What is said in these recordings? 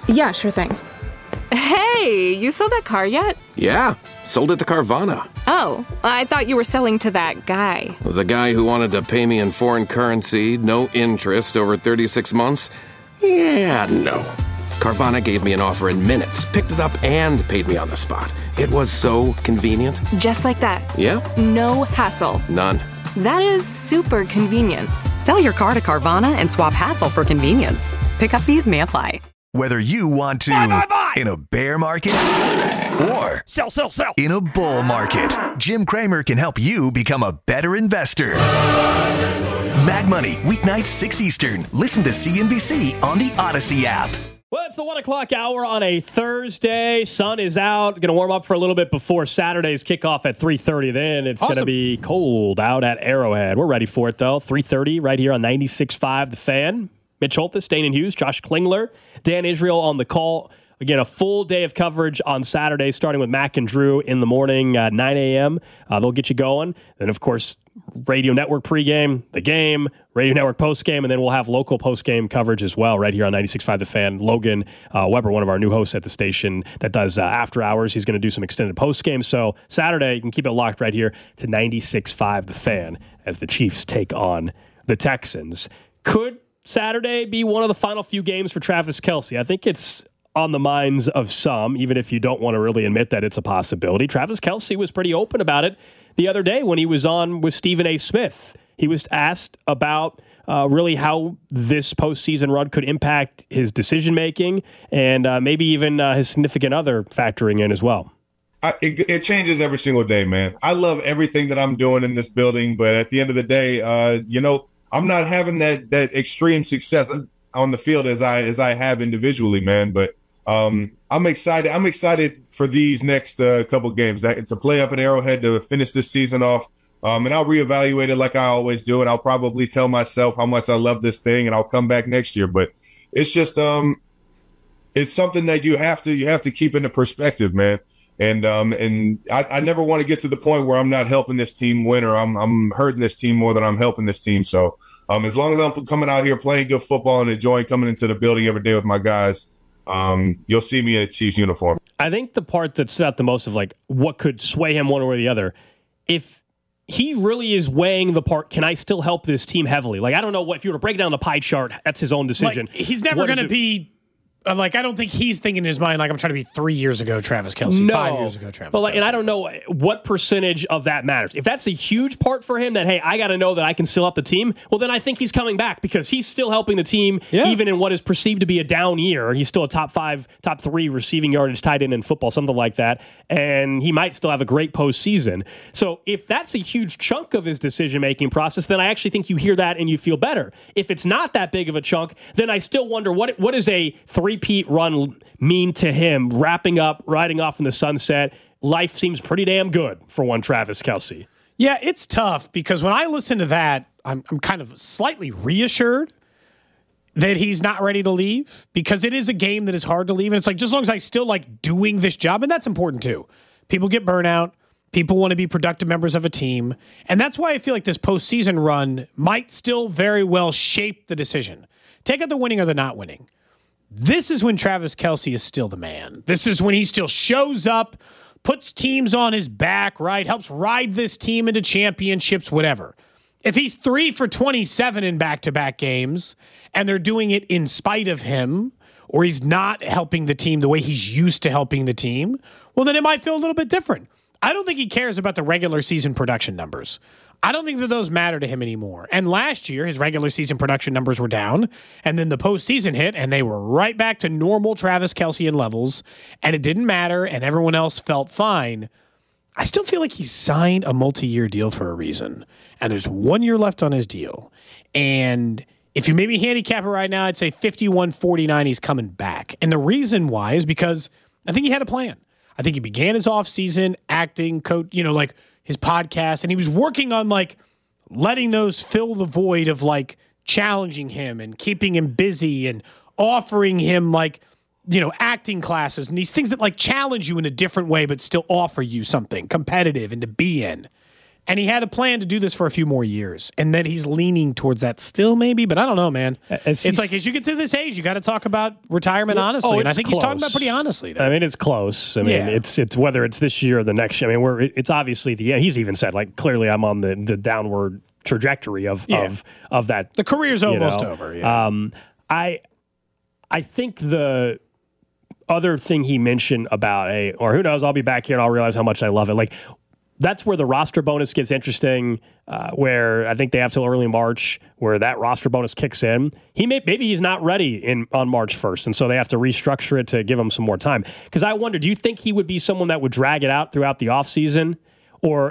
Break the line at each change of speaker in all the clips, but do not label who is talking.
Yeah, sure thing.
Hey, you sold that car yet?
Yeah, sold it to Carvana.
Oh, I thought you were selling to that guy.
The guy who wanted to pay me in foreign currency, no interest, over 36 months? Yeah, no. Carvana gave me an offer in minutes, picked it up, and paid me on the spot. It was so convenient.
Just like that.
Yep.
No hassle.
None.
That is super convenient.
Sell your car to Carvana and swap hassle for convenience. Pickup fees may apply.
Whether you want to
buy.
In a bear market or
Sell.
in a bull market, Jim Cramer can help you become a better investor. Mad Money, weeknights 6 Eastern. Listen to CNBC on the Odyssey app.
Well, it's the 1 o'clock hour on a Thursday. Sun is out. Going to warm up for a little bit before Saturday's kickoff at 3:30. Then it's going to be cold out at Arrowhead. We're ready for it, though. 3:30 right here on 96.5 The Fan. Mitch Holthus, Dana Hughes, Josh Klingler, Dan Israel on the call. Again, a full day of coverage on Saturday, starting with Mac and Drew in the morning at 9 a.m. They'll get you going. Then, of course, Radio Network pregame, the game, Radio Network postgame, and then we'll have local postgame coverage as well right here on 96.5 The Fan. Logan Weber, one of our new hosts at the station that does after hours, he's going to do some extended postgame. So Saturday, you can keep it locked right here to 96.5 The Fan as the Chiefs take on the Texans. Could Saturday be one of the final few games for Travis Kelce? I think it's on the minds of some, even if you don't want to really admit that it's a possibility. Travis Kelce was pretty open about it the other day when he was on with Stephen A. Smith. He was asked about really how this postseason run could impact his decision-making and maybe even his significant other factoring in as well.
It changes every single day, man. I love everything that I'm doing in this building, but at the end of the day, I'm not having that extreme success on the field as I have individually, man. But I'm excited. I'm excited for these next couple games. To play up at Arrowhead to finish this season off, and I'll reevaluate it like I always do, and I'll probably tell myself how much I love this thing, and I'll come back next year. But it's just it's something that you have to keep into perspective, man. And I never want to get to the point where I'm not helping this team win or I'm hurting this team more than I'm helping this team. So as long as I'm coming out here playing good football and enjoying coming into the building every day with my guys, you'll see me in a Chiefs uniform.
I think the part that stood out the most of like what could sway him one way or the other, if he really is weighing the part, can I still help this team heavily? Like, I don't know if you were to break down the pie chart, that's his own decision.
Like, he's never going to be... I don't think he's thinking in his mind like I'm trying to be 3 years ago Travis Kelce, 5 years ago Travis Kelce.
And I don't know what percentage of that matters. If that's a huge part for him that, hey, I got to know that I can still help the team, well, then I think he's coming back because he's still helping the team even in what is perceived to be a down year. He's still a top 3 receiving yardage tight end in football, something like that, and he might still have a great postseason. So if that's a huge chunk of his decision-making process, then I actually think you hear that and you feel better. If it's not that big of a chunk, then I still wonder what is a three-peat run mean to him, wrapping up, riding off in the sunset. Life seems pretty damn good for one Travis Kelce.
Yeah, it's tough because when I listen to that, I'm kind of slightly reassured that he's not ready to leave because it is a game that is hard to leave. And it's like, just as long as I still like doing this job, and that's important too. People get burnout. People want to be productive members of a team. And that's why I feel like this postseason run might still very well shape the decision. Take out the winning or the not winning. This is when Travis Kelce is still the man. This is when he still shows up, puts teams on his back, right? Helps ride this team into championships, whatever. If he's 3 for 27 in back-to-back games and they're doing it in spite of him, or he's not helping the team the way he's used to helping the team, well, then it might feel a little bit different. I don't think he cares about the regular season production numbers. I don't think that those matter to him anymore. And last year, his regular season production numbers were down, and then the postseason hit, and they were right back to normal Travis Kelce levels, and it didn't matter, and everyone else felt fine. I still feel like he signed a multi-year deal for a reason, and there's 1 year left on his deal. And if you maybe handicap it right now, I'd say 51-49, he's coming back. And the reason why is because I think he had a plan. I think he began his offseason acting, coach, like his podcast, and he was working on like letting those fill the void of like challenging him and keeping him busy and offering him like, acting classes and these things that like challenge you in a different way, but still offer you something competitive and to be in. And he had a plan to do this for a few more years. And then he's leaning towards that still, maybe. But I don't know, man. It's like as you get to this age, you got to talk about retirement honestly. And I think he's talking about pretty honestly there.
I mean, it's close. I mean, it's whether it's this year or the next year. I mean, it's obviously he's even said, like, clearly I'm on the downward trajectory of that.
The career's almost over. Yeah.
I think the other thing he mentioned about or who knows, I'll be back here and I'll realize how much I love it. Like, that's where the roster bonus gets interesting, where I think they have till early March where that roster bonus kicks in. Maybe he's not ready on March 1st, and so they have to restructure it to give him some more time. Because I wonder, do you think he would be someone that would drag it out throughout the offseason? Or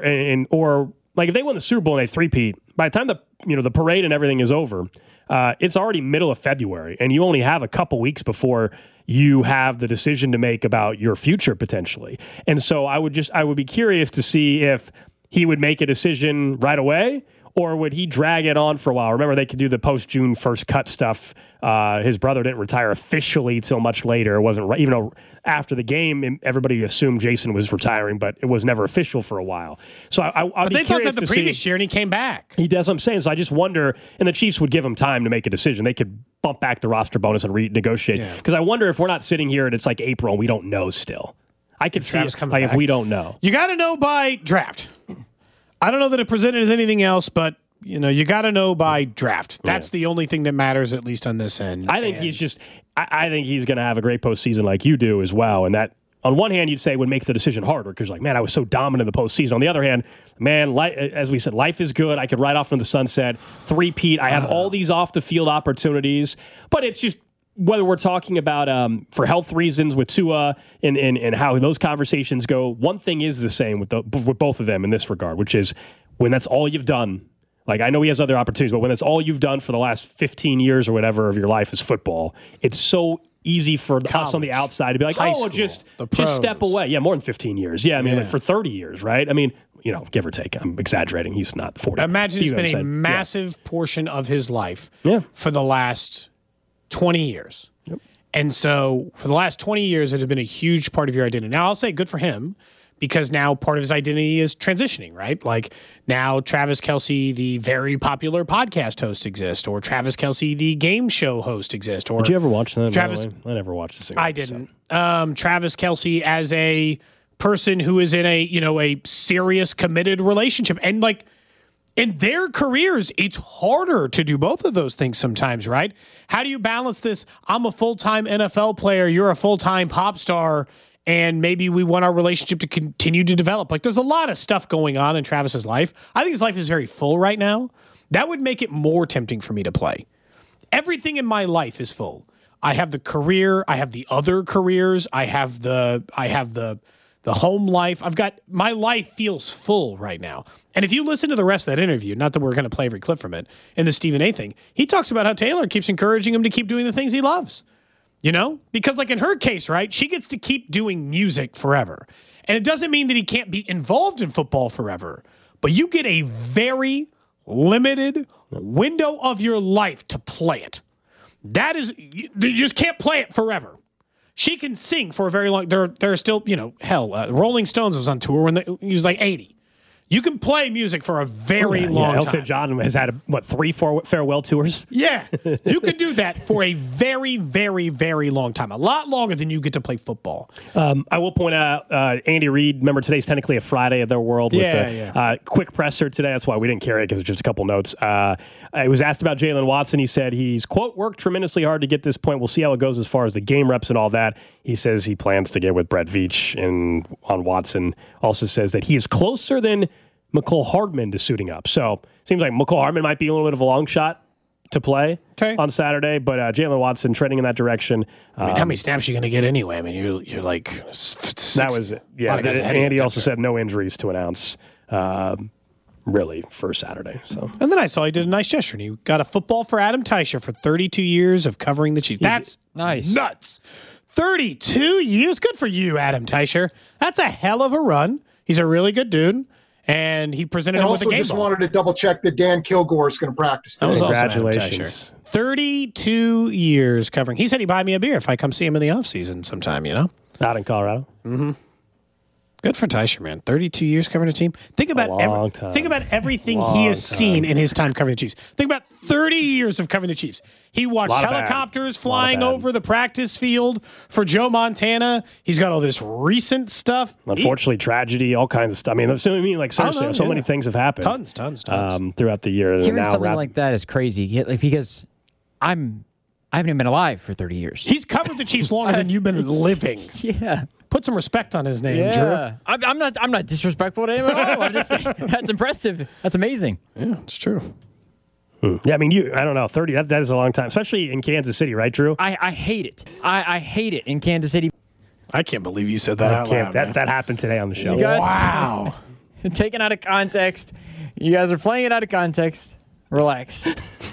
like if they win the Super Bowl and they three-peat, by the time the parade and everything is over, it's already middle of February, and you only have a couple weeks before you have the decision to make about your future potentially. And so I would be curious to see if he would make a decision right away, or would he drag it on for a while? Remember, they could do the post-June first cut stuff. His brother didn't retire officially till much later. It wasn't right, even though after the game, everybody assumed Jason was retiring, but it was never official for a while. So I'd be curious to see. But they thought that the
previous year, and he came back.
That's what I'm saying. So I just wonder, and the Chiefs would give him time to make a decision. They could bump back the roster bonus and renegotiate. Because I wonder if we're not sitting here and it's like April and we don't know still. I could see it, like, if we don't know.
You got to know by draft. I don't know that it presented as anything else, but you got to know by draft. That's the only thing that matters, at least on this end.
I think I think he's going to have a great postseason like you do as well. And that, on one hand, you'd say would make the decision harder because, like, man, I was so dominant in the postseason. On the other hand, man, as we said, life is good. I could ride off into the sunset, three-peat. I have all these off-the-field opportunities. But it's just whether we're talking about for health reasons with Tua and how those conversations go, one thing is the same with both of them in this regard, which is when that's all you've done. Like, I know he has other opportunities, but when that's all you've done for the last 15 years or whatever of your life is football, it's so easy for us on the outside to be like, just step away. Yeah, more than 15 years. Yeah, I mean, like for 30 years, right? I mean, give or take. I'm exaggerating. He's not 40.
Imagine it's been a massive portion of his life for the last 20 years. Yep. And so for the last 20 years, it had been a huge part of your identity. Now, I'll say good for him, because now part of his identity is transitioning, right? Like, now Travis Kelce, the very popular podcast host, exists, or Travis Kelce, the game show host, exists. Or
did you ever watch that? I never watched the single
episode. I didn't. Travis Kelce as a person who is in a serious, committed relationship, and like in their careers, it's harder to do both of those things sometimes, right? How do you balance this? I'm a full-time NFL player. You're a full-time pop star. And maybe we want our relationship to continue to develop. Like, there's a lot of stuff going on in Travis's life. I think his life is very full right now. That would make it more tempting for me to play. Everything in my life is full. I have the career. I have the other careers. I have the home life. My life feels full right now. And if you listen to the rest of that interview, not that we're going to play every clip from it, in the Stephen A thing, he talks about how Taylor keeps encouraging him to keep doing the things he loves. Because like in her case, right, she gets to keep doing music forever. And it doesn't mean that he can't be involved in football forever, but you get a very limited window of your life to play it. That is, you just can't play it forever. She can sing for a very long, there are still, Rolling Stones was on tour when he was like 80. You can play music for a very long time.
Elton John has had, 3 farewell tours?
Yeah. You can do that for a very, very, very long time. A lot longer than you get to play football.
I will point out, Andy Reid, remember today's technically a Friday of their world with a quick presser today. That's why we didn't carry it, because it's just a couple notes. I was asked about Jalen Watson. He said he's, quote, worked tremendously hard to get this point. We'll see how it goes as far as the game reps and all that. He says he plans to get with Brett Veach on Watson. Also says that he is closer than McCole Hardman to suiting up. So seems like McCole Hardman might be a little bit of a long shot to play on Saturday, but Jalen Watson trending in that direction.
How many snaps are you going to get anyway? I mean, you're like
that was it. Yeah, Andy also said no injuries to announce. Really for Saturday. So,
and then I saw he did a nice gesture. And he got a football for Adam Teicher for 32 years of covering the Chiefs. That's
nice,
nuts. 32 years, good for you, Adam Teicher. That's a hell of a run. He's a really good dude. And he presented him with a game
also just wanted to double check that Dan Kilgore is going to practice today.
Congratulations.
32 years covering. He said he'd buy me a beer if I come see him in the offseason sometime,
Out in Colorado?
Mm-hmm. Good for Teicher, man. 32 years covering a team. Think about everything he has seen in his time covering the Chiefs. Think about 30 years of covering the Chiefs. He watched helicopters flying over the practice field for Joe Montana. He's got all this recent stuff.
Unfortunately, tragedy, all kinds of stuff. I mean, seriously, so many things have happened.
Tons.
Throughout the year.
Hearing something like that is crazy. Because I haven't even been alive for 30 years.
He's covered the Chiefs longer than you've been living.
Yeah.
Put some respect on his name, Drew.
I'm not disrespectful to him at all. I'm just saying that's impressive. That's amazing.
Yeah, it's true.
Yeah, I mean, I don't know, 30, that is a long time, especially in Kansas City, right, Drew?
I hate it. I hate it in Kansas City.
I can't believe you said that out loud.
That happened today on the show.
You guys,
wow.
Taken out of context. You guys are playing it out of context. Relax.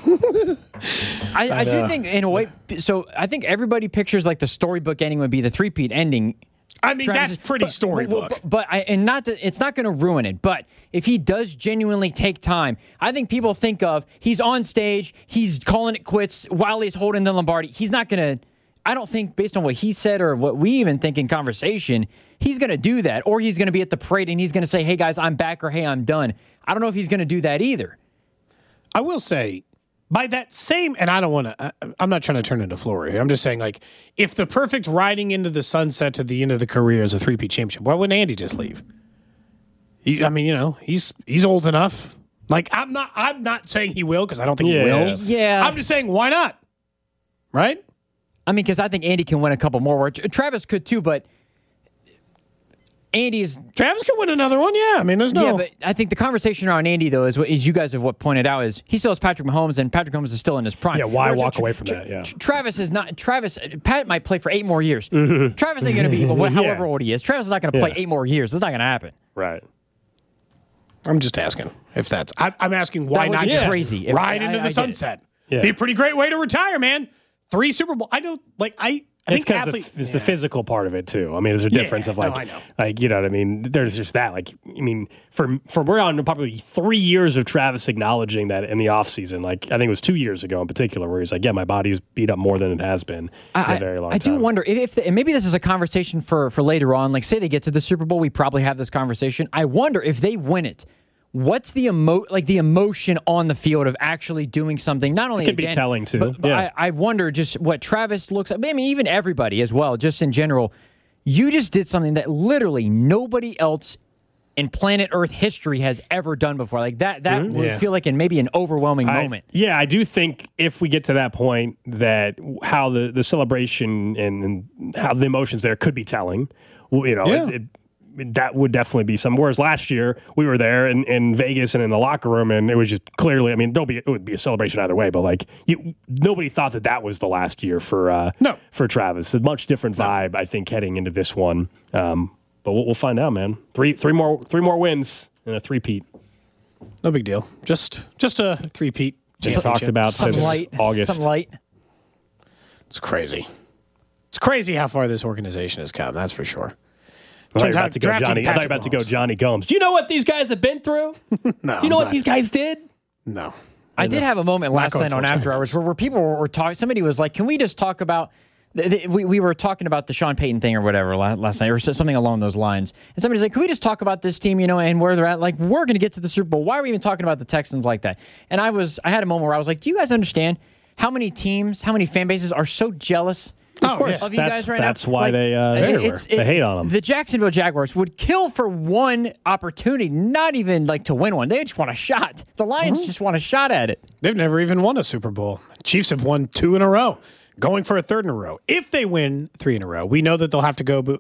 I do think, in a way, so I think everybody pictures like the storybook ending would be the three-peat ending.
I mean, that's pretty storybook.
It's not going to ruin it. But if he does genuinely take time, I think people think of he's on stage, he's calling it quits while he's holding the Lombardi. He's not going to, I don't think based on what he said or what we even think in conversation, he's going to do that. Or he's going to be at the parade and he's going to say, hey guys, I'm back, or hey, I'm done. I don't know if he's going to do that either.
I will say, by that same, and I don't want to, I'm not trying to turn into Flory. I'm just saying, like, if the perfect riding into the sunset to the end of the career is a three-peat championship, why wouldn't Andy just leave? He's old enough. Like, I'm not saying he will because I don't think he will.
Yeah.
I'm just saying, why not? Right?
I mean, because I think Andy can win a couple more. Travis could too, but
Travis could win another one, yeah. I mean, there's no...
Yeah, but I think the conversation around Andy, though, is you guys have pointed out, is he still has Patrick Mahomes, and Patrick Mahomes is still in his prime.
Yeah, why walk away from that? Yeah.
Pat might play for 8 more years. Mm-hmm. Travis ain't going to be however old he is. Travis is not going to play 8 more years. It's not going to happen.
Right.
I'm just asking if that's... I'm asking why not just
crazy.
Ride into the sunset. Yeah. Be a pretty great way to retire, man. 3 Super Bowl. I think
it's the physical part of it too. I mean, there's a difference of like you know what I mean. There's just that. Like, I mean, for we're on probably 3 years of Travis acknowledging that in the offseason. Like, I think it was 2 years ago in particular, where he's like, "Yeah, my body's beat up more than it has been in a very long time."
I do wonder if and maybe this is a conversation for later on. Like, say they get to the Super Bowl, we probably have this conversation. I wonder if they win it. What's the emotion on the field of actually doing something? Not only
it could be telling too.
But I wonder just what Travis looks like. I mean, even everybody as well. Just in general, you just did something that literally nobody else in planet Earth history has ever done before. Like that would feel like maybe an overwhelming moment.
Yeah, I do think if we get to that point, that how the celebration and how the emotions there could be telling. You know, that would definitely be some. Whereas last year we were there in Vegas and in the locker room, and it was just clearly. I mean, it would be a celebration either way, but like nobody thought that was the last year for Travis. A much different vibe, I think, heading into this one. But we'll find out, man. Three more wins and a three-peat.
No big deal. Just a three-peat.
Just talked about since August.
Some light.
It's crazy. It's crazy how far this organization has come. That's for sure.
I thought you were about to go Johnny Gomes. Do you know what these guys have been through?
No.
Do you know what these guys did?
No.
I did have a moment last night on After Hours where people were talking. Somebody was like, can we just talk about... We were talking about the Sean Payton thing or whatever last night, or something along those lines. And somebody's like, can we just talk about this team, and where they're at? Like, we're going to get to the Super Bowl. Why are we even talking about the Texans like that? And I had a moment where I was like, do you guys understand how many teams, how many fan bases are so jealous of you guys right now?
That's why they hate on them.
The Jacksonville Jaguars would kill for one opportunity, not even like to win one. They just want a shot. The Lions just want a shot at it.
They've never even won a Super Bowl. Chiefs have won 2 in a row, going for a 3rd in a row. If they win 3 in a row, we know that they'll have to go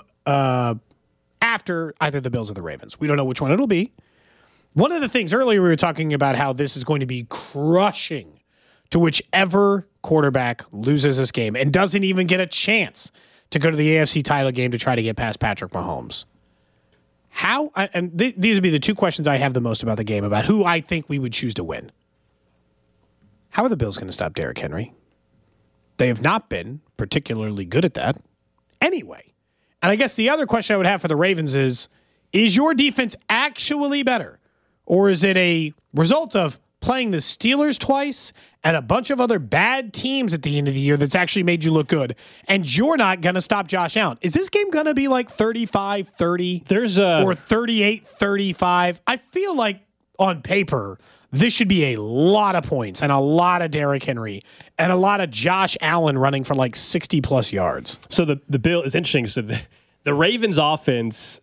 after either the Bills or the Ravens. We don't know which one it'll be. One of the things earlier we were talking about how this is going to be crushing to whichever quarterback loses this game and doesn't even get a chance to go to the AFC title game to try to get past Patrick Mahomes. These would be the 2 questions I have the most about the game, about who I think we would choose to win. How are the Bills going to stop Derrick Henry? They have not been particularly good at that anyway. And I guess the other question I would have for the Ravens is your defense actually better? Or is it a result of playing the Steelers twice and a bunch of other bad teams at the end of the year that's actually made you look good, and you're not going to stop Josh Allen. Is this game going to be like 35-30 or 38-35? I feel like on paper, this should be a lot of points and a lot of Derrick Henry and a lot of Josh Allen running for like 60-plus yards.
So the bill is interesting. So the Ravens offense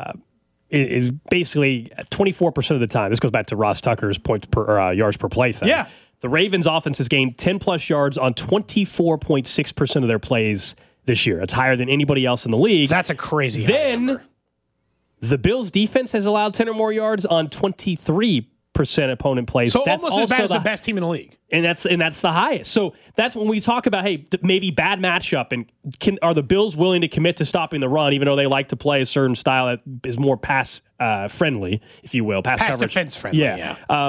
is basically 24% of the time. This goes back to Ross Tucker's points per yards per play thing.
Yeah.
The Ravens offense has gained 10-plus yards on 24.6% of their plays this year. It's higher than anybody else in the league.
That's a crazy high number.
The Bills' defense has allowed 10 or more yards on 23% opponent plays.
So
that's
almost as bad as
also
the best team in the league.
And that's the highest. So that's when we talk about, hey, maybe bad matchup, and are the Bills willing to commit to stopping the run, even though they like to play a certain style that is more pass friendly, if you will, pass coverage,
defense friendly. Yeah.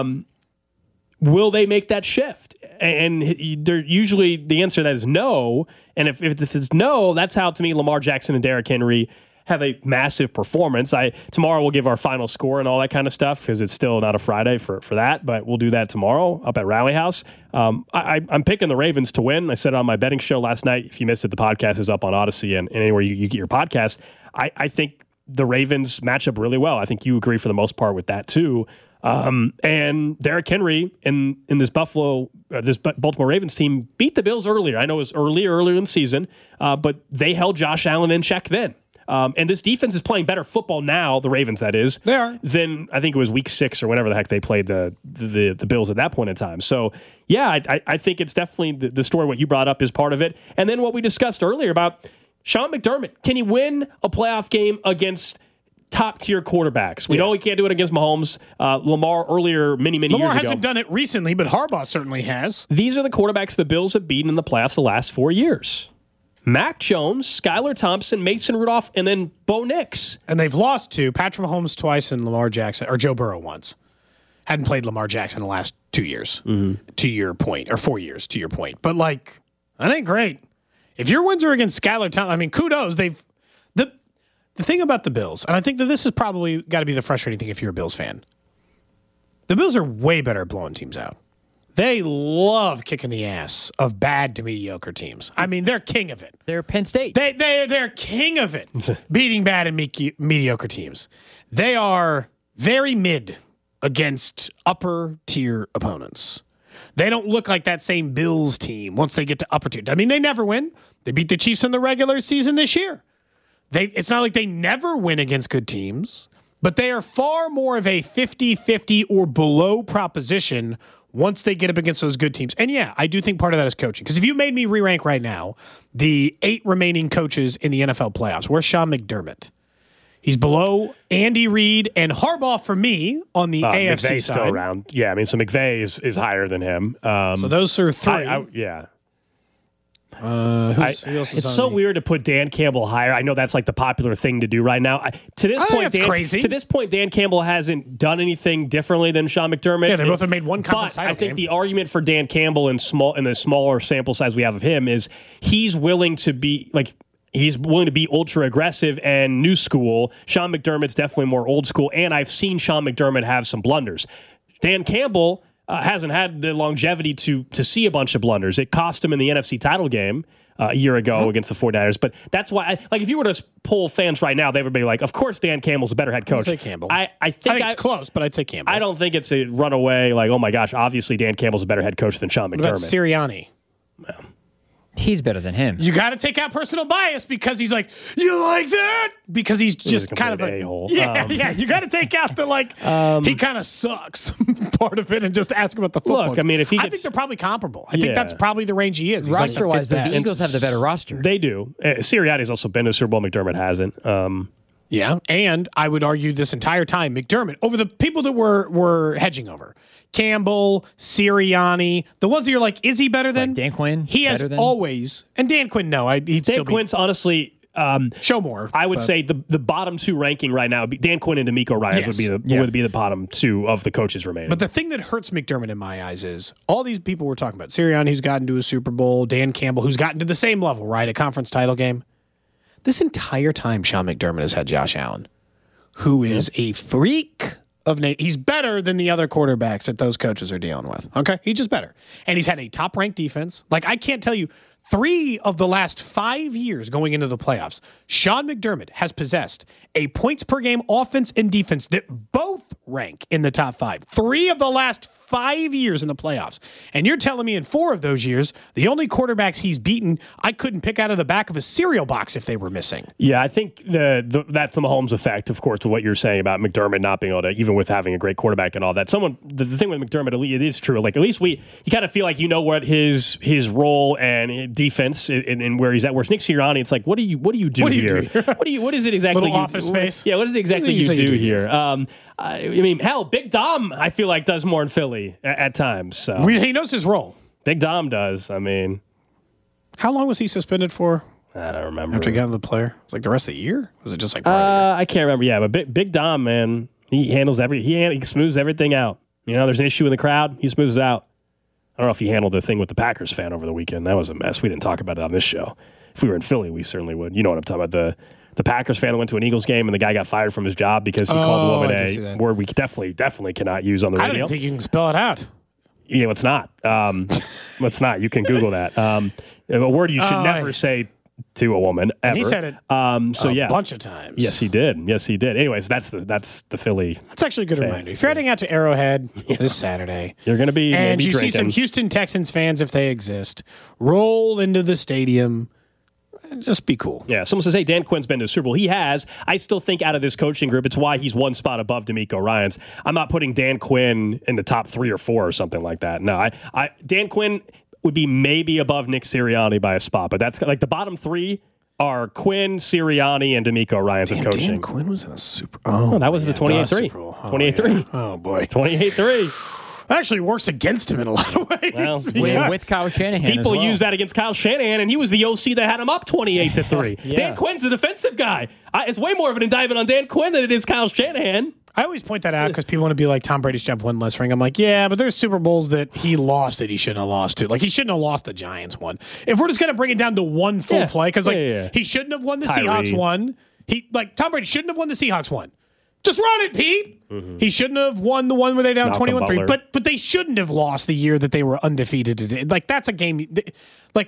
Will they make that shift? And they're usually the answer to that is no. And if this is no, that's how, to me, Lamar Jackson and Derrick Henry have a massive performance. Tomorrow we'll give our final score and all that kind of stuff because it's still not a Friday for that, but we'll do that tomorrow up at Rally House. I'm picking the Ravens to win. I said it on my betting show last night. If you missed it, the podcast is up on Odyssey and anywhere you get your podcast. I think the Ravens match up really well. I think you agree for the most part with that too. And Derrick Henry in this Baltimore Ravens team beat the Bills earlier. I know it was earlier in the season, but they held Josh Allen in check then. And this defense is playing better football now, the Ravens, that is, than I think it was week 6 or whenever the heck they played the Bills at that point in time. So, yeah, I think it's definitely the story. What you brought up is part of it. And then what we discussed earlier about Sean McDermott. Can he win a playoff game against top-tier quarterbacks? We know he can't do it against Mahomes. Lamar earlier, many years ago.
Lamar hasn't done it recently, but Harbaugh certainly has.
These are the quarterbacks the Bills have beaten in the playoffs the last 4 years. Mac Jones, Skylar Thompson, Mason Rudolph, and then Bo Nix.
And they've lost to Patrick Mahomes twice and Lamar Jackson, or Joe Burrow once. Hadn't played Lamar Jackson in the last 2 years, to your point, or 4 years, to your point. But, like, that ain't great. If your wins are against Skylar Thompson, I mean, kudos. The thing about the Bills, and I think that this is probably got to be the frustrating thing if you're a Bills fan, the Bills are way better at blowing teams out. They love kicking the ass of bad to mediocre teams. I mean, they're king of it.
They're Penn State.
They're king of it, beating bad and mediocre teams. They are very mid against upper-tier opponents. They don't look like that same Bills team once they get to upper tier. I mean, they never win. They beat the Chiefs in the regular season this year. It's not like they never win against good teams, but they are far more of a 50-50 or below proposition once they get up against those good teams. And yeah, I do think part of that is coaching. Because if you made me re-rank right now, the 8 remaining coaches in the NFL playoffs, where's Sean McDermott? He's below Andy Reid and Harbaugh for me on the AFC
McVay's
side.
Still around. Yeah, I mean, so McVay is higher than him.
So those are 3.
Yeah.
Who else is
it's
on
so
the-
weird to put Dan Campbell higher. I know that's like the popular thing to do right now. To this point,
crazy.
To this point, Dan Campbell hasn't done anything differently than Sean McDermott.
Yeah, they both have made one conference
But
title
I think
game.
the argument for Dan Campbell in the smaller sample size we have of him is he's willing to be ultra aggressive and new school. Sean McDermott's definitely more old school, and I've seen Sean McDermott have some blunders. Dan Campbell hasn't had the longevity to see a bunch of blunders. It cost him in the NFC title game a year ago against the 49ers. But that's why, if you were to poll fans right now, they would be like, of course Dan Campbell's a better head coach.
I'd say Campbell.
I
think it's close, but I'd say Campbell.
I don't think it's a runaway, like, oh my gosh, obviously Dan Campbell's a better head coach than Sean McDermott.
What about Sirianni?
He's better than him.
You got to take out personal bias because he's like, you like that? Because he's just kind of a
a-hole.
Yeah. You got to take out the he kind of sucks part of it and just ask him about the football.
Look, I mean, if he
I
gets-
think they're probably comparable. I think
Yeah.
that's probably the range he is. He's like the
Roster-wise,
fifth
though, the
best.
Eagles have the better roster.
They do. Sirianni's also been to a Super Bowl. McDermott hasn't.
Yeah, and I would argue this entire time, McDermott, over the people that we're hedging over, Campbell, Sirianni, the ones that you're like, is he better than?
Dan Quinn,
He has
better than?
always, and Dan Quinn, no, he'd still
Dan Quinn's honestly,
show more.
I would say the bottom 2 ranking right now, Dan Quinn and DeMeco Ryans
Yes.
would be the bottom 2 of the coaches remaining.
But the thing that hurts McDermott in my eyes is all these people we're talking about. Sirianni, who's gotten to a Super Bowl, Dan Campbell, who's gotten to the same level, right? A conference title game. This entire time, Sean McDermott has had Josh Allen, who is a freak of Nate. He's better than the other quarterbacks that those coaches are dealing with. Okay? He's just better. And he's had a top-ranked defense. Like, I can't tell you, 3 of the last 5 years going into the playoffs, Sean McDermott has possessed a points-per-game offense and defense that both rank in the top 5. 3 of the last 5 years in the playoffs. And you're telling me in 4 of those years, the only quarterbacks he's beaten, I couldn't pick out of the back of a cereal box if they were missing.
Yeah, I think that's the Mahomes effect, of course, to what you're saying about McDermott not being able to, even with having a great quarterback and all that. The thing with McDermott, it is true. Like, at least you kind of feel like you know what his role and defense and where he's at. Whereas Nick Sirianni, it's like, what do you do here? What is it exactly?
Little office space.
Yeah, what is it exactly you do here? I mean, hell, Big Dom, I feel like does more in Philly at times. So
He knows his role.
Big Dom does. I mean,
how long was he suspended for?
I don't remember.
After getting the player, was it like the rest of the year? Was it just like part of the year?
I can't remember. Yeah, but Big Dom, man, he handles he smooths everything out. You know, there's an issue in the crowd, he smooths it out. I don't know if he handled the thing with the Packers fan over the weekend. That was a mess. We didn't talk about it on this show. If we were in Philly, we certainly would. You know what I'm talking about. The Packers fan that went to an Eagles game and the guy got fired from his job because he called the woman a word we definitely cannot use on the radio.
I don't think you can spell it out.
Yeah, it's not. It's not. You can Google that. A word you should never say to a woman ever.
And he said it a bunch of times.
Yes, he did. Anyways, that's the Philly.
That's actually a good reminder. If you're heading out to Arrowhead this Saturday,
you're going to be
and you
drinking.
See some Houston Texans fans, if they exist, roll into the stadium. Just be cool.
Yeah, someone says, hey, Dan Quinn's been to the Super Bowl. He has. I still think out of this coaching group, it's why he's one spot above DeMeco Ryans. I'm not putting Dan Quinn in the top 3 or 4 or something like that. No, Dan Quinn would be maybe above Nick Sirianni by a spot, but that's like the bottom 3 are Quinn, Sirianni, and DeMeco Ryans in coaching.
Dan Quinn was in a Super
Bowl. Oh, that was the 28-3.
28-3. Oh, boy.
28-3.
That actually works against him in a lot of ways.
Well, with Kyle Shanahan,
people
as well.
use that against Kyle Shanahan, and he was the OC that had him up 28-3.
Yeah.
Dan Quinn's a defensive guy. It's way more of an indictment on Dan Quinn than it is Kyle Shanahan.
I always point that out because people want to be like, Tom Brady should have one less ring. I'm like, yeah, but there's Super Bowls that he lost that he shouldn't have lost to. Like, he shouldn't have lost the Giants one. If we're just going to bring it down to one full play, because he shouldn't have won the Seahawks one. Tom Brady shouldn't have won the Seahawks one. Just run it, Pete. Mm-hmm. He shouldn't have won the one where they're down 21-3. But they shouldn't have lost the year that they were undefeated. Like, that's a game. Like,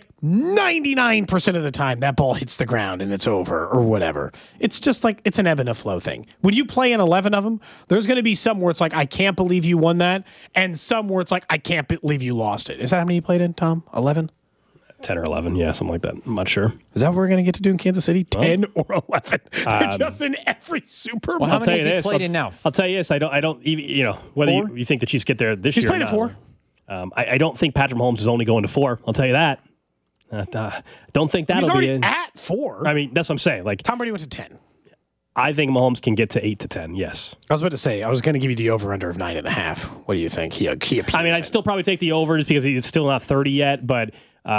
99% of the time, that ball hits the ground and it's over or whatever. It's just like, it's an ebb and a flow thing. When you play in 11 of them, there's going to be some where it's like, I can't believe you won that. And some where it's like, I can't believe you lost it. Is that how many you played in, Tom? 11?
10 or 11, yeah, something like that. I'm not sure.
Is that what we're going to get to do in Kansas City? 10 or 11? They're just in every Super Bowl.
Well, how many has he played in now?
I'll tell you this. I don't even, whether you think the Chiefs get there this year.
He's played at 4.
I don't think Patrick Mahomes is only going to 4. I'll tell you that. Don't think that'll be
He's already at 4.
I mean, that's what I'm saying. Like,
Tom Brady went to 10.
I think Mahomes can get to 8 to 10, yes.
I was about to say, I was going to give you the over-under of 9.5. What do you think? He
I'd still probably take the over just because it's still not 30 yet, but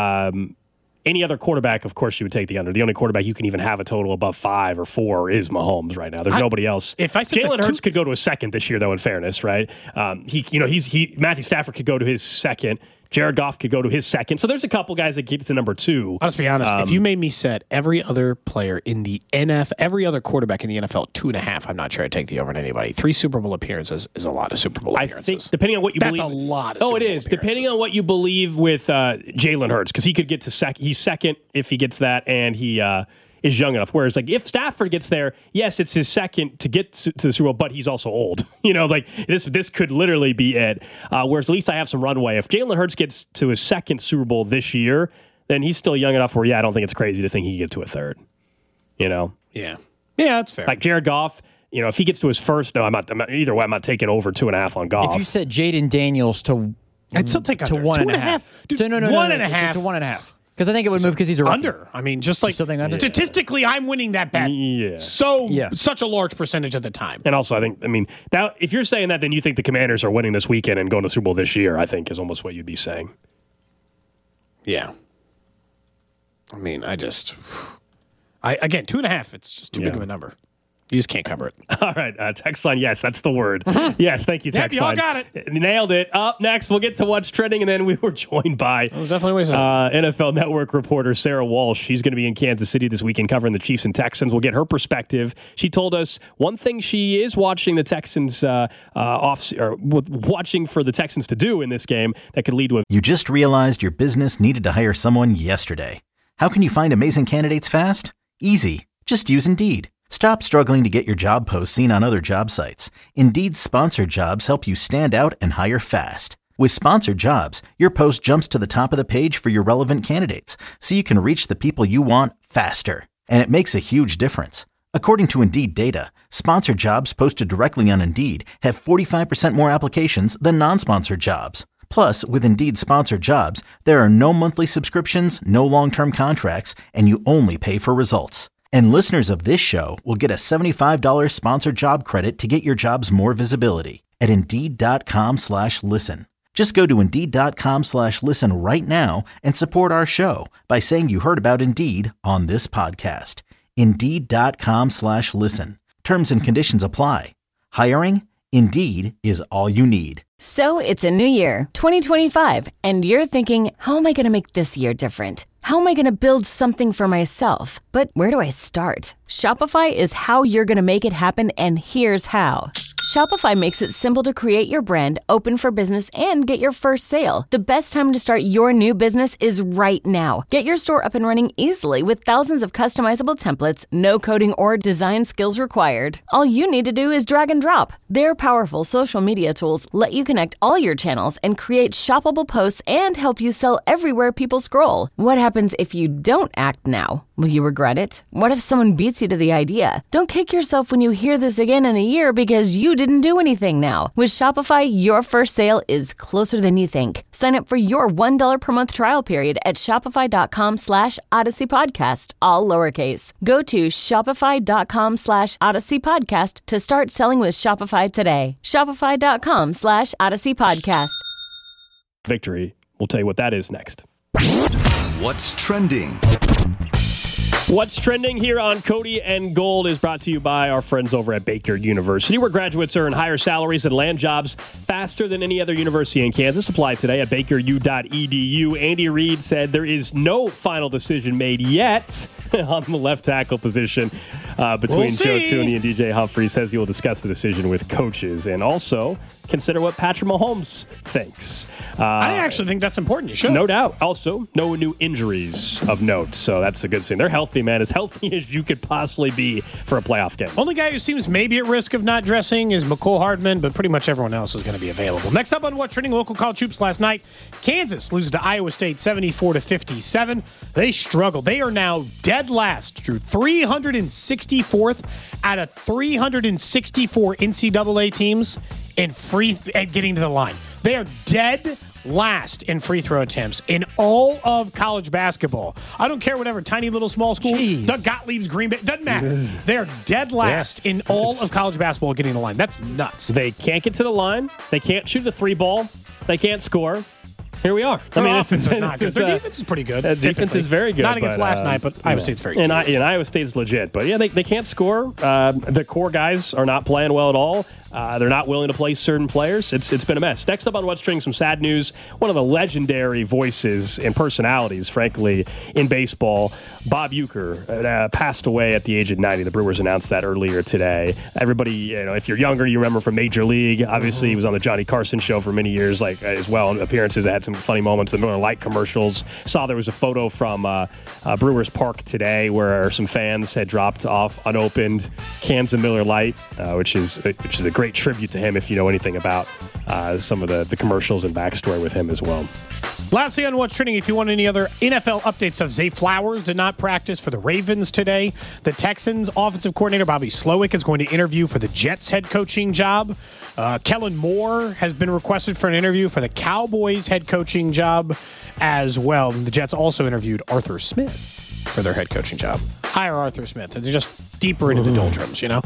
any other quarterback, of course, you would take the under. The only quarterback you can even have a total above 5 or 4 is Mahomes right now. There's nobody else. Jalen Hurts could go to a second this year, though. In fairness, right? Matthew Stafford could go to his second. Jared Goff could go to his second. So there's a couple guys that get to number 2.
I'll just be honest. If you made me set every other player in the NFL, every other quarterback in the NFL at 2.5, I'm not sure I'd take the over on anybody. 3 Super Bowl appearances is a lot of Super Bowl appearances.
I think, depending on what you believe.
That's a lot of Super Bowl appearances.
Depending on what you believe with Jalen Hurts, because he could get to second. He's second if he gets that, and he is young enough. Whereas, like, if Stafford gets there, yes, it's his second to get to the Super Bowl, but he's also old. This could literally be it. Whereas at least I have some runway. If Jalen Hurts gets to his second Super Bowl this year, then he's still young enough where, I don't think it's crazy to think he can get to a third.
Yeah. Yeah, that's fair.
Like Jared Goff, if he gets to his first, no, I'm not either way, I'm not taking over 2.5 on Goff.
If you said Jaden Daniels to
I'd still take under.
1.5.
Dude,
No,
1.5.
To 1.5. Because I think it would move because he's a rookie.
Under. I mean, just like
under?
Statistically, I'm winning that bet.
Yeah.
Such a large percentage of the time.
And also, now if you're saying that, then you think the Commanders are winning this weekend and going to Super Bowl this year, I think is almost what you'd be saying.
Yeah. I mean, again, 2.5, it's just too big of a number. You just can't cover it.
All right. Text line. Yes, that's the word. Yes. Thank you, text
y'all
line.
got it.
Nailed it. Up next, we'll get to what's trending. And then we were joined by NFL Network reporter Sarah Walsh. She's going to be in Kansas City this weekend covering the Chiefs and Texans. We'll get her perspective. She told us one thing she is watching the Texans watching for the Texans to do in this game that could lead to a.
You just realized your business needed to hire someone yesterday. How can you find amazing candidates fast? Easy. Just use Indeed. Stop struggling to get your job posts seen on other job sites. Indeed's sponsored jobs help you stand out and hire fast. With sponsored jobs, your post jumps to the top of the page for your relevant candidates, so you can reach the people you want faster. And it makes a huge difference. According to Indeed data, sponsored jobs posted directly on Indeed have 45% more applications than non-sponsored jobs. Plus, with Indeed sponsored jobs, there are no monthly subscriptions, no long-term contracts, and you only pay for results. And listeners of this show will get a $75 sponsored job credit to get your jobs more visibility at Indeed.com/listen. Just go to Indeed.com/listen right now and support our show by saying you heard about Indeed on this podcast. Indeed.com/listen. Terms and conditions apply. Hiring? Indeed is all you need.
So it's a new year, 2025, and you're thinking, how am I going to make this year different? How am I going to build something for myself? But where do I start? Shopify is how you're going to make it happen, and here's how. Shopify makes it simple to create your brand, open for business, and get your first sale. The best time to start your new business is right now. Get your store up and running easily with thousands of customizable templates, no coding or design skills required. All you need to do is drag and drop. Their powerful social media tools let you connect all your channels and create shoppable posts and help you sell everywhere people scroll. What happens if you don't act now? Will you regret it? What if someone beats you to the idea? Don't kick yourself when you hear this again in a year because you didn't do anything now. With Shopify, your first sale is closer than you think. Sign up for your $1 per month trial period at shopify.com/Odyssey Podcast, all lowercase. Go to shopify.com/Odyssey Podcast to start selling with Shopify today. Shopify.com/Odyssey Podcast.
Victory. We'll tell you what that is next.
What's trending?
What's trending here on Cody and Gold is brought to you by our friends over at Baker University, where graduates earn higher salaries and land jobs faster than any other university in Kansas. Apply today at bakeru.edu. Andy Reid said there is no final decision made yet on the left tackle position between Joe Thuney and DJ Humphrey. He says he will discuss the decision with coaches and also consider what Patrick Mahomes thinks.
I actually think that's important. You should.
No doubt. Also, no new injuries of note, so that's a good thing. They're healthy, man, as healthy as you could possibly be for a playoff game.
Only guy who seems maybe at risk of not dressing is McCole Hardman, but pretty much everyone else is going to be available. Next up on What's Trending, local college hoops last night, Kansas loses to Iowa State 74-57. They struggled. They are now dead last, Drew, 364th out of 364 NCAA teams in at getting to the line. They are dead last in free throw attempts in all of college basketball. I don't care whatever tiny little small school, Doug Gottlieb's Green Bay, doesn't matter. They're dead last in all of college basketball getting to the line. That's nuts.
They can't get to the line. They can't shoot the three ball. They can't score. Here we are.
Their offense is not good. Their defense is pretty good.
Defense is very good.
Not against last night, but Iowa State's very good.
And Iowa State's legit. But, yeah, they can't score. The core guys are not playing well at all. They're not willing to play certain players. It's been a mess. Next up on What's Trending, some sad news. One of the legendary voices and personalities, frankly, in baseball, Bob Uecker, passed away at the age of 90. The Brewers announced that earlier today. Everybody, if you're younger, you remember from Major League. Obviously, he was on the Johnny Carson show for many years, as well, and appearances that had some funny moments. The Miller Lite commercials. Saw there was a photo from Brewers Park today where some fans had dropped off unopened cans of Miller Lite, which is a great tribute to him if you know anything about some of the commercials and backstory with him as well.
Lastly on What's Trending, if you want any other NFL updates of Zay Flowers did not practice for the Ravens today. The Texans offensive coordinator Bobby Slowick is going to interview for the Jets head coaching job. Kellen Moore has been requested for an interview for the Cowboys head coaching job as well. And the Jets also interviewed Arthur Smith for their head coaching job. Hire Arthur Smith. They're just deeper into the doldrums,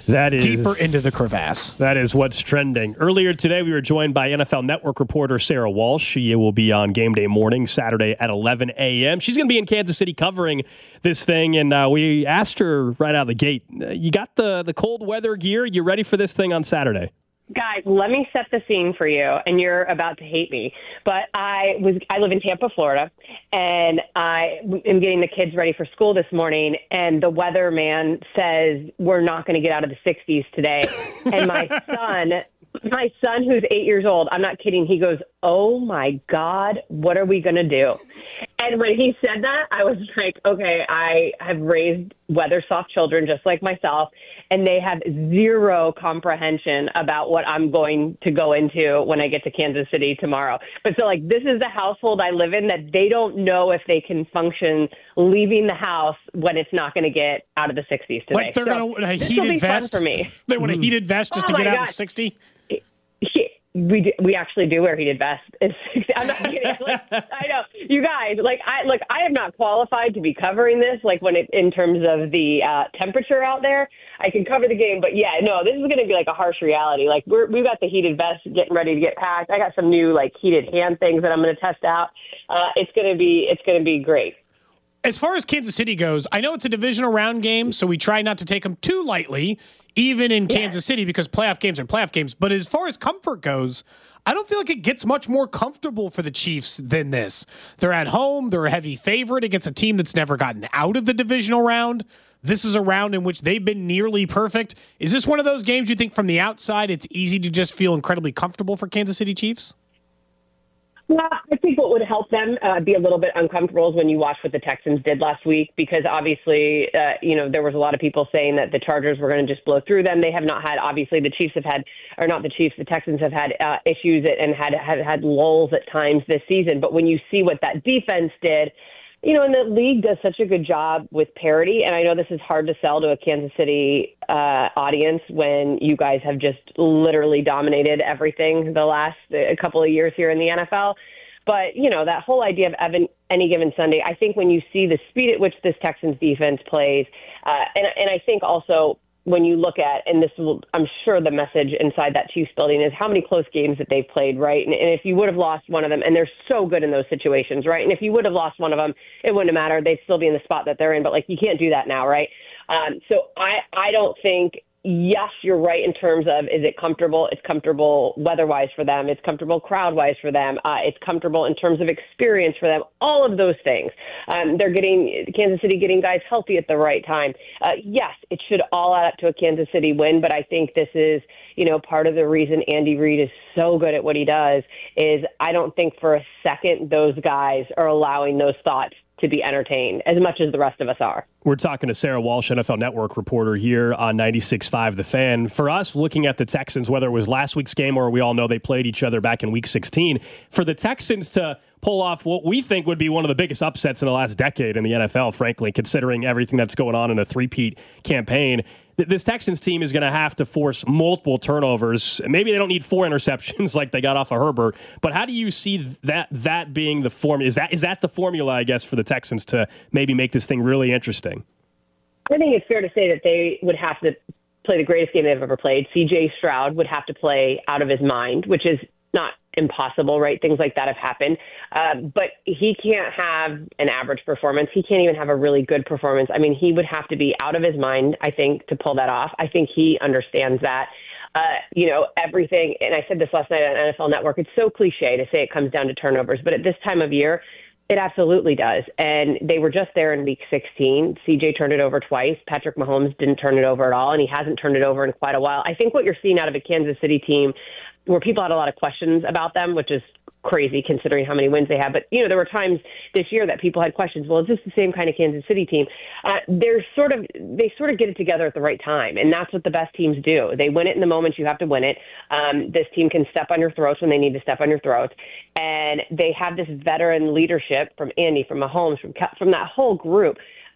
That is
deeper into the crevasse.
That is what's trending. Earlier today, we were joined by NFL Network reporter Sarah Walsh. She will be on Game Day morning, Saturday at 11 a.m. She's going to be in Kansas City covering this thing, and we asked her right out of the gate, you got the cold weather gear? You ready for this thing on Saturday?
Guys, let me set the scene for you, and you're about to hate me. But I live in Tampa, Florida, and I am getting the kids ready for school this morning, and the weatherman says we're not going to get out of the 60s today. And my son, who's 8 years old, I'm not kidding, he goes, "Oh my God, what are we going to do?" And when he said that, I was like, okay, I have raised weather-soft children just like myself, and they have zero comprehension about what I'm going to go into when I get to Kansas City tomorrow. But so, like, this is the household I live in that they don't know if they can function leaving the house when it's not going to get out of the 60s today.
Like they're going to want a heated vest?
For me.
They want a heated vest just to get out of the 60?
We actually do wear heated vests. I'm not kidding. I know, you guys. I am not qualified to be covering this. In terms of the temperature out there, I can cover the game. But yeah, no, this is going to be like a harsh reality. Like we've got the heated vest getting ready to get packed. I got some new heated hand things that I'm going to test out. It's going to be great.
As far as Kansas City goes, I know it's a divisional round game, so we try not to take them too lightly, even in Kansas City, because playoff games are playoff games. But as far as comfort goes, I don't feel like it gets much more comfortable for the Chiefs than this. They're at home. They're a heavy favorite against a team that's never gotten out of the divisional round. This is a round in which they've been nearly perfect. Is this one of those games you think from the outside it's easy to just feel incredibly comfortable for Kansas City Chiefs?
Well, I think what would help them be a little bit uncomfortable is when you watch what the Texans did last week, because obviously, there was a lot of people saying that the Chargers were going to just blow through them. They have not had, obviously, the Texans have had issues and had lulls at times this season. But when you see what that defense did, and the league does such a good job with parity, and I know this is hard to sell to a Kansas City audience when you guys have just literally dominated everything the last couple of years here in the NFL. But, that whole idea of any given Sunday, I think when you see the speed at which this Texans defense plays, and I think also when you look at, and I'm sure the message inside that Chiefs building is how many close games that they've played, right? And if you would have lost one of them, and they're so good in those situations, right? And if you would have lost one of them, it wouldn't have mattered. They'd still be in the spot that they're in, but you can't do that now, right? So I don't think, yes, you're right in terms of, is it comfortable? It's comfortable weather-wise for them. It's comfortable crowd-wise for them. It's comfortable in terms of experience for them. All of those things. They're getting Kansas City getting guys healthy at the right time. Yes, it should all add up to a Kansas City win, but I think this is, part of the reason Andy Reid is so good at what he does is I don't think for a second those guys are allowing those thoughts to be entertained as much as the rest of us are.
We're talking to Sarah Walsh, NFL Network reporter here on 96.5 The Fan. For us, looking at the Texans, whether it was last week's game or we all know they played each other back in Week 16, for the Texans to pull off what we think would be one of the biggest upsets in the last decade in the NFL, frankly, considering everything that's going on in a three-peat campaign, this Texans team is going to have to force multiple turnovers. Maybe they don't need 4 interceptions like they got off of Herbert, but how do you see that being the formula? Is that the formula, I guess, for the Texans to maybe make this thing really interesting?
I think it's fair to say that they would have to play the greatest game they've ever played. C.J. Stroud would have to play out of his mind, which is not impossible, right? Things like that have happened. But he can't have an average performance. He can't even have a really good performance. I mean, he would have to be out of his mind, I think, to pull that off. I think he understands that. Everything, and I said this last night on NFL Network, it's so cliche to say it comes down to turnovers, but at this time of year, it absolutely does. And they were just there in Week 16. CJ turned it over twice. Patrick Mahomes didn't turn it over at all, and he hasn't turned it over in quite a while. I think what you're seeing out of a Kansas City team where people had a lot of questions about them, which is crazy considering how many wins they have. But, there were times this year that people had questions. Well, is this the same kind of Kansas City team? They sort of get it together at the right time. And that's what the best teams do. They win it in the moment you have to win it. This team can step on your throats when they need to step on your throats. And they have this veteran leadership from Andy, from Mahomes, from that whole group.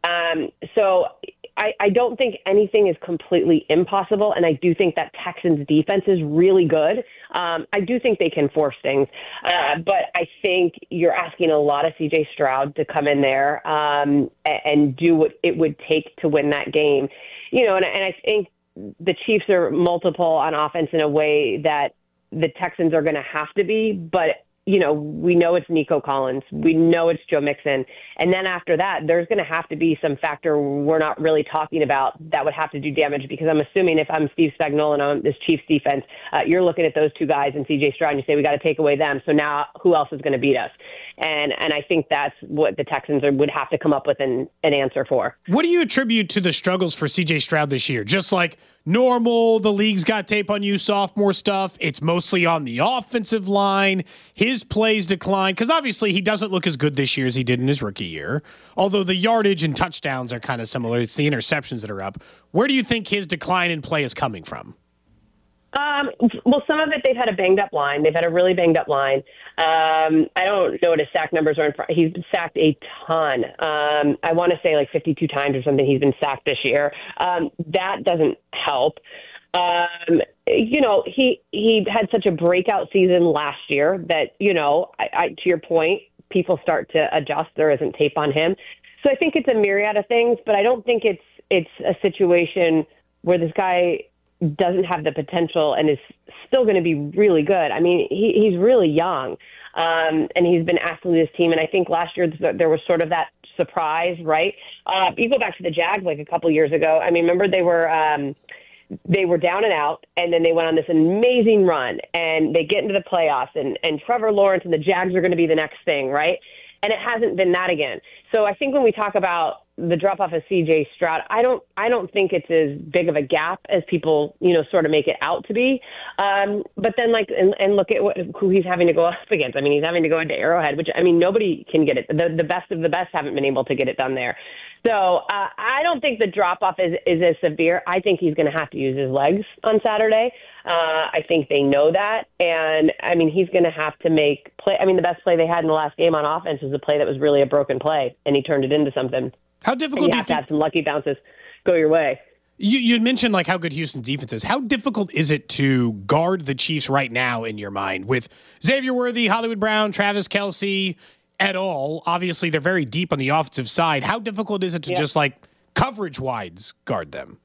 So I don't think anything is completely impossible, and I do think that Texans defense is really good. I do think they can force things, but I think you're asking a lot of C.J. Stroud to come in there and do what it would take to win that game. And I think the Chiefs are multiple on offense in a way that the Texans are going to have to be, but we know it's Nico Collins. We know it's Joe Mixon. And then after that, there's going to have to be some factor we're not really talking about that would have to do damage, because I'm assuming if I'm Steve Spagnuolo and on this Chiefs defense, you're looking at those two guys and C.J. Stroud and you say, we got to take away them. So now who else is going to beat us? And I think that's what the Texans would have to come up with an answer for.
What do you attribute to the struggles for C.J. Stroud this year? Just like normal, the league's got tape on you, sophomore stuff. It's mostly on the offensive line. His plays decline because obviously he doesn't look as good this year as he did in his rookie year. Although the yardage and touchdowns are kind of similar. It's the interceptions that are up. Where do you think his decline in play is coming from?
Well, some of it, they've had a banged-up line. They've had a really banged-up line. I don't know what his sack numbers are in front. He's been sacked a ton. I want to say like 52 times or something he's been sacked this year. That doesn't help. He had such a breakout season last year that, to your point, people start to adjust. There isn't tape on him. So I think it's a myriad of things, but I don't think it's a situation where this guy doesn't have the potential and is still going to be really good. I mean, he's really young, and he's been asked to lead his team. And I think last year there was sort of that surprise, right? You go back to the Jags like a couple years ago. I mean, remember they were down and out, and then they went on this amazing run, and they get into the playoffs, and Trevor Lawrence and the Jags are going to be the next thing, right? And it hasn't been that again. So I think when we talk about the drop off of C.J. Stroud, I don't think it's as big of a gap as people, sort of make it out to be. But then and look at who he's having to go up against. I mean, he's having to go into Arrowhead, which, I mean, nobody can get it. The best of the best haven't been able to get it done there. So I don't think the drop off is as severe. I think he's going to have to use his legs on Saturday. I think they know that. And I mean, he's going to have to make play. I mean, the best play they had in the last game on offense was a play that was really a broken play, and he turned it into something.
How difficult?
You have to have some lucky bounces go your way.
You mentioned like how good Houston's defense is. How difficult is it to guard the Chiefs right now in your mind with Xavier Worthy, Hollywood Brown, Travis Kelce et al.? Obviously, they're very deep on the offensive side. How difficult is it to just like coverage-wise guard them?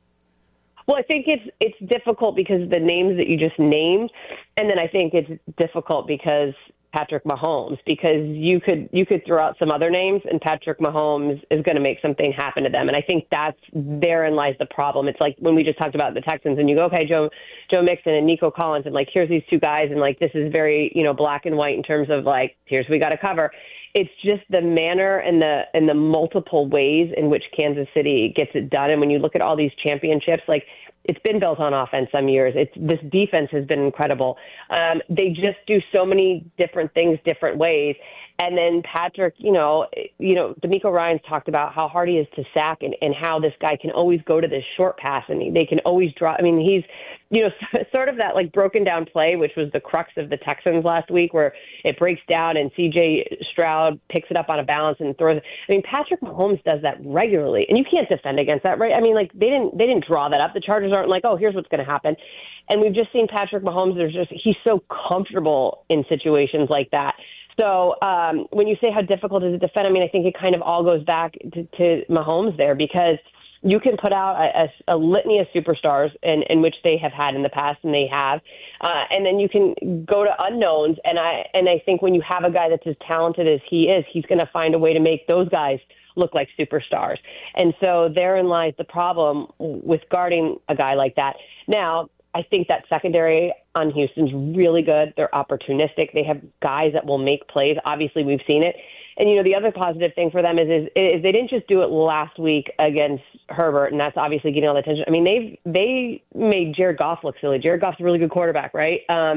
Well, I think it's difficult because of the names that you just named, and then I think it's difficult because Patrick Mahomes, because you could throw out some other names and Patrick Mahomes is going to make something happen to them. And I think therein lies the problem. It's like when we just talked about the Texans and you go, okay, Joe Mixon and Nico Collins, and like, here's these two guys. And like, this is very, black and white in terms of like, here's we got to cover. It's just the manner and the multiple ways in which Kansas City gets it done. And when you look at all these championships, like, it's been built on offense some years. This defense has been incredible. They just do so many different things, different ways. And then Patrick, D'Amico Ryans talked about how hard he is to sack and how this guy can always go to this short pass and they can always draw. I mean, he's, sort of that like broken down play, which was the crux of the Texans last week, where it breaks down and C.J. Stroud picks it up on a balance and throws it. I mean, Patrick Mahomes does that regularly, and you can't defend against that, right? I mean, like they didn't draw that up. The Chargers aren't like, oh, here's what's going to happen. And we've just seen Patrick Mahomes. He's so comfortable in situations like that. So when you say how difficult is it to defend, I mean, I think it kind of all goes back to Mahomes there, because you can put out a litany of superstars in which they have had in the past, and they have, and then you can go to unknowns. And I think when you have a guy that's as talented as he is, he's going to find a way to make those guys look like superstars. And so therein lies the problem with guarding a guy like that. Now, I think that secondary on Houston's really good. They're opportunistic. They have guys that will make plays. Obviously, we've seen it. And, the other positive thing for them is they didn't just do it last week against Herbert, and that's obviously getting all the attention. I mean, they made Jared Goff look silly. Jared Goff's a really good quarterback, right?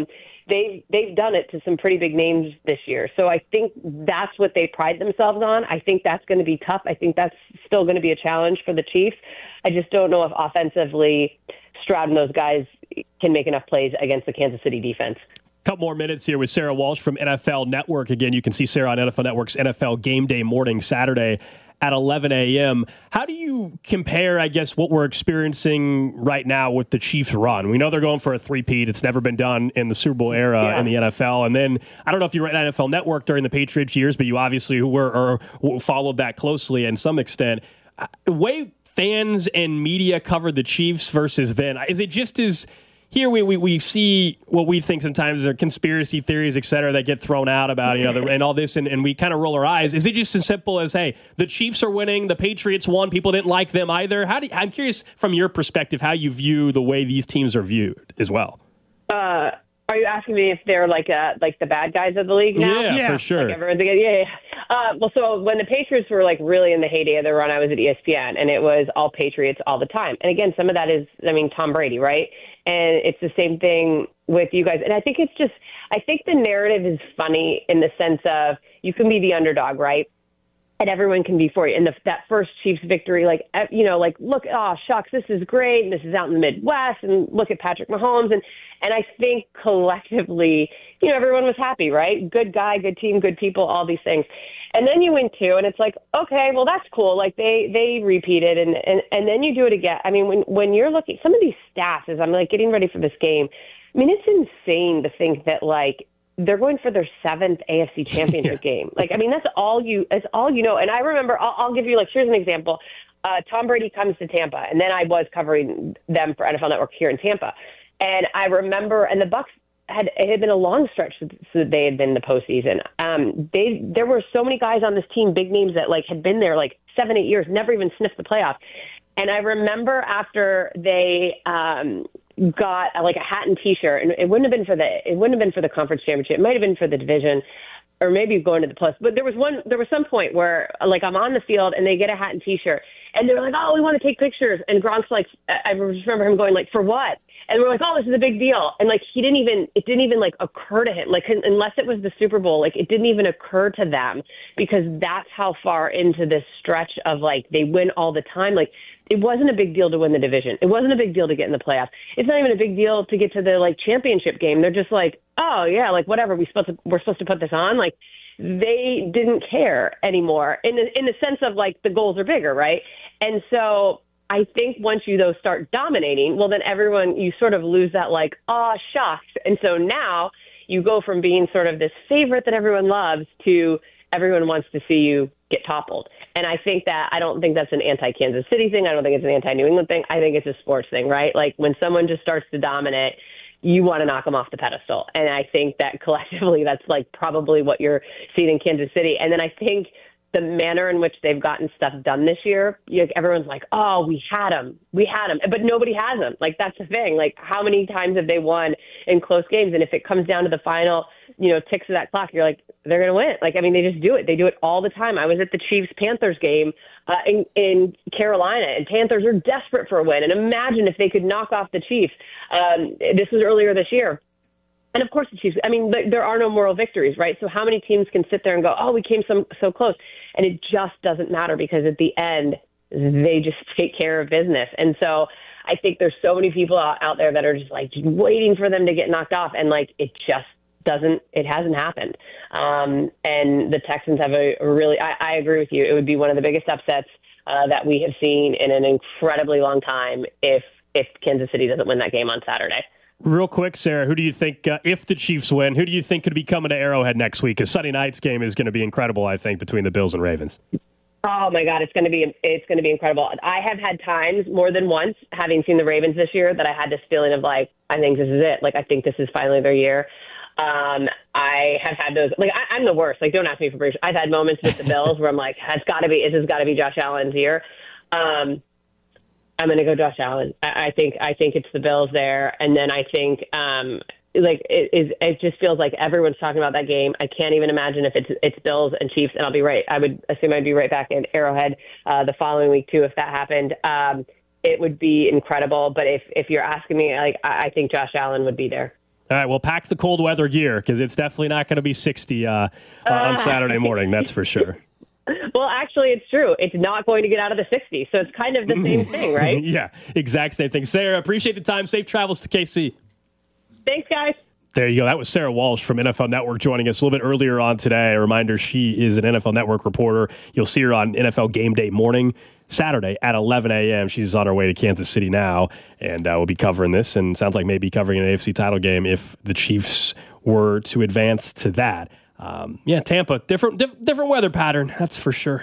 They've done it to some pretty big names this year. So I think that's what they pride themselves on. I think that's going to be tough. I think that's still going to be a challenge for the Chiefs. I just don't know if offensively Stroud and those guys can make enough plays against the Kansas City defense.
Couple more minutes here with Sarah Walsh from NFL Network. Again, you can see Sarah on NFL Network's NFL Game Day morning Saturday at 11 a.m. How do you compare, I guess, what we're experiencing right now with the Chiefs run? We know they're going for a three-peat. It's never been done in the Super Bowl era in the NFL. And then, I don't know if you were at NFL Network during the Patriots years, but you obviously followed that closely in some extent. Way fans and media covered the Chiefs versus then? Is it just as here we see what we think sometimes are conspiracy theories, et cetera, that get thrown out about, and all this, and we kind of roll our eyes. Is it just as simple as, hey, the Chiefs are winning, the Patriots won, people didn't like them either? I'm curious from your perspective how you view the way these teams are viewed as well.
Are you asking me if they're like the bad guys of the league now?
Yeah, for sure.
Well, so when the Patriots were like really in the heyday of their run, I was at ESPN, and it was all Patriots all the time. And again, some of that is, Tom Brady, right? And it's the same thing with you guys. And I think I think the narrative is funny in the sense of you can be the underdog, right? And everyone can be for you. And that first Chiefs victory, look, oh, shucks, this is great. And this is out in the Midwest. And look at Patrick Mahomes. And I think collectively, everyone was happy, right? Good guy, good team, good people, all these things. And then you win two, and it's like, okay, well, that's cool. Like they repeated, and then you do it again. I mean, when you're looking, some of these stats, as I'm like getting ready for this game, I mean, it's insane to think that like they're going for their 7th AFC Championship game. Like, I mean, that's all you know. And I remember, I'll give you here's an example. Tom Brady comes to Tampa, and then I was covering them for NFL Network here in Tampa, and I remember, and the Bucs. It had been a long stretch since they had been in the postseason. There were so many guys on this team, big names that had been there 7-8 years, never even sniffed the playoffs. And I remember after they got a hat and T-shirt, and it wouldn't have been for the conference championship. It might have been for the division, or maybe going to the plus. But there was some point where I'm on the field and they get a hat and T-shirt, and they're like, "Oh, we want to take pictures." And Gronk's like, I just remember him going "For what?" And we're like, "Oh, this is a big deal." And it didn't even occur to him, unless it was the Super Bowl, it didn't even occur to them, because that's how far into this stretch of they win all the time. It wasn't a big deal to win the division. It wasn't a big deal to get in the playoffs. It's not even a big deal to get to the championship game. They're just oh yeah, whatever. We're supposed to put this on. They didn't care anymore in the sense of the goals are bigger, right? And so I think once you start dominating, well, then you sort of lose that oh, shucks. And so now you go from being sort of this favorite that everyone loves to everyone wants to see you get toppled. And I don't think that's an anti-Kansas City thing. I don't think it's an anti-New England thing. I think it's a sports thing, right? When someone just starts to dominate, you want to knock them off the pedestal. And I think that collectively that's probably what you're seeing in Kansas City. And then I think the manner in which they've gotten stuff done this year, everyone's like, oh, we had them, but nobody has them. That's the thing. How many times have they won in close games? And if it comes down to the final, ticks of that clock, you're they're going to win. They just do it. They do it all the time. I was at the Chiefs-Panthers game in Carolina, and Panthers are desperate for a win. And imagine if they could knock off the Chiefs. This was earlier this year. And of course the Chiefs, there are no moral victories, right? So how many teams can sit there and go, oh, we came so close? And it just doesn't matter, because at the end, they just take care of business. And so I think there's so many people out there that are just waiting for them to get knocked off. And it hasn't happened. And the Texans have I agree with you. It would be one of the biggest upsets that we have seen in an incredibly long time if Kansas City doesn't win that game on Saturday.
Real quick, Sarah, who do you think, if the Chiefs win, who do you think could be coming to Arrowhead next week? Because Sunday night's game is going to be incredible, I think, between the Bills and Ravens.
Oh my God, it's going to be incredible. I have had times more than once, having seen the Ravens this year, that I had this feeling of I think this is it. I think this is finally their year. I have had those. I'm the worst. Don't ask me for prediction. I've had moments with the Bills where I'm this has got to be Josh Allen's year. I'm going to go Josh Allen. I think it's the Bills there, and then I think it just feels like everyone's talking about that game. I can't even imagine if it's Bills and Chiefs, and I'll be right. I would assume I'd be right back in Arrowhead the following week too if that happened. It would be incredible. But if you're asking me, I think Josh Allen would be there.
All right, well, pack the cold weather gear, because it's definitely not going to be 60 on Saturday morning. That's for sure.
Well, actually, it's true. It's not going to get out of the 60s, so it's kind of the same thing, right?
Yeah, exact same thing. Sarah, appreciate the time. Safe travels to KC.
Thanks, guys.
There you go. That was Sarah Walsh from NFL Network joining us a little bit earlier on today. A reminder, she is an NFL Network reporter. You'll see her on NFL Game Day morning, Saturday at 11 a.m. She's on her way to Kansas City now, and we'll be covering this, and sounds like maybe covering an AFC title game if the Chiefs were to advance to that. Tampa, different weather pattern, that's for sure.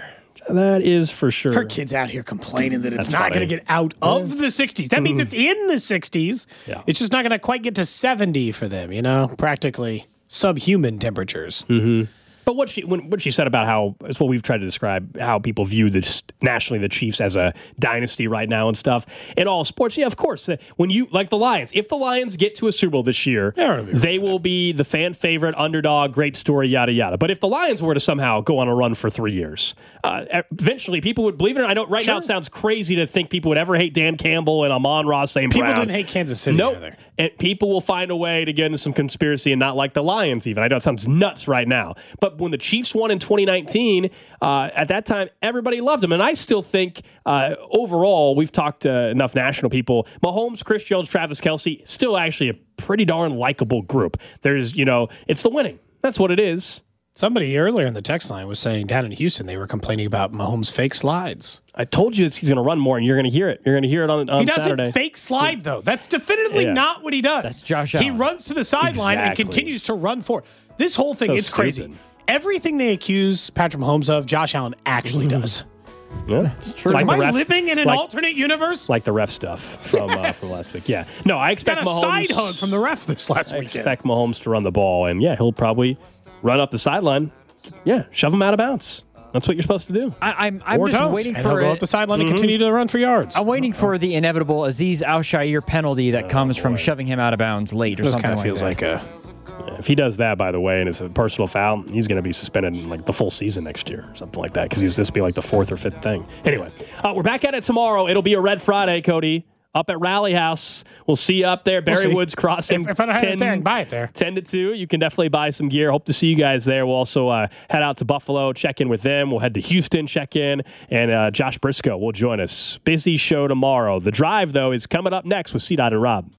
That is for sure.
Her kid's out here complaining that it's
That's
not
funny.
going to get out of the 60s. That means it's in the 60s.
Yeah.
It's just not going to quite get to 70 for them, practically subhuman temperatures.
Mm-hmm. But what she said about how it's what we've tried to describe how people view nationally the Chiefs as a dynasty right now and stuff in all sports. Yeah, of course. When you like the Lions, if the Lions get to a Super Bowl this year, they will be the fan favorite, underdog, great story, yada yada. But if the Lions were to somehow go on a run for 3 years, eventually people would believe it. I know right now it sounds crazy to think people would ever hate Dan Campbell and Amon-Ra St. Brown.
People didn't hate Kansas City either.
And people will find a way to get into some conspiracy and not like the Lions even. I know it sounds nuts right now. But when the Chiefs won in 2019, at that time, everybody loved them. And I still think overall, we've talked to enough national people, Mahomes, Chris Jones, Travis Kelce, still actually a pretty darn likable group. There's, it's the winning. That's what it is.
Somebody earlier in the text line was saying down in Houston they were complaining about Mahomes' fake slides.
I told you he's going to run more, and you're going to hear it. You're going to hear it on
He doesn't
Saturday.
fake slide, though. That's definitively not what he does.
That's Josh
Allen. He
Allen.
runs to the sideline and continues to run forward. This whole thing, it's crazy. Everything they accuse Patrick Mahomes of, Josh Allen actually does.
Yeah, it's true.
Am I living in an alternate universe?
Like the ref stuff from last week. Yeah. No, I expect
got a
Mahomes.
side hug from the ref this last weekend.
I expect Mahomes to run the ball, and he'll probably run up the sideline. Yeah, shove him out of bounds. That's what you're supposed to do.
I'm just waiting for
he'll go up the sideline and continue to run for yards.
I'm waiting for the inevitable Azeez Al-Shaair penalty that comes from shoving him out of bounds late or something like that.
Feels like
if he does that, by the way, and it's a personal foul, he's going to be suspended like the full season next year or something like that because this will be like the fourth or fifth thing. Anyway, we're back at it tomorrow. It'll be a Red Friday, Cody. Up at Rally House. We'll see you up there. Barry Woods Crossing.
If I don't have it there, I can buy it there.
10 to 2. You can definitely buy some gear. Hope to see you guys there. We'll also head out to Buffalo, check in with them. We'll head to Houston, check in. And Josh Briscoe will join us. Busy show tomorrow. The Drive, though, is coming up next with C-Dot and Rob.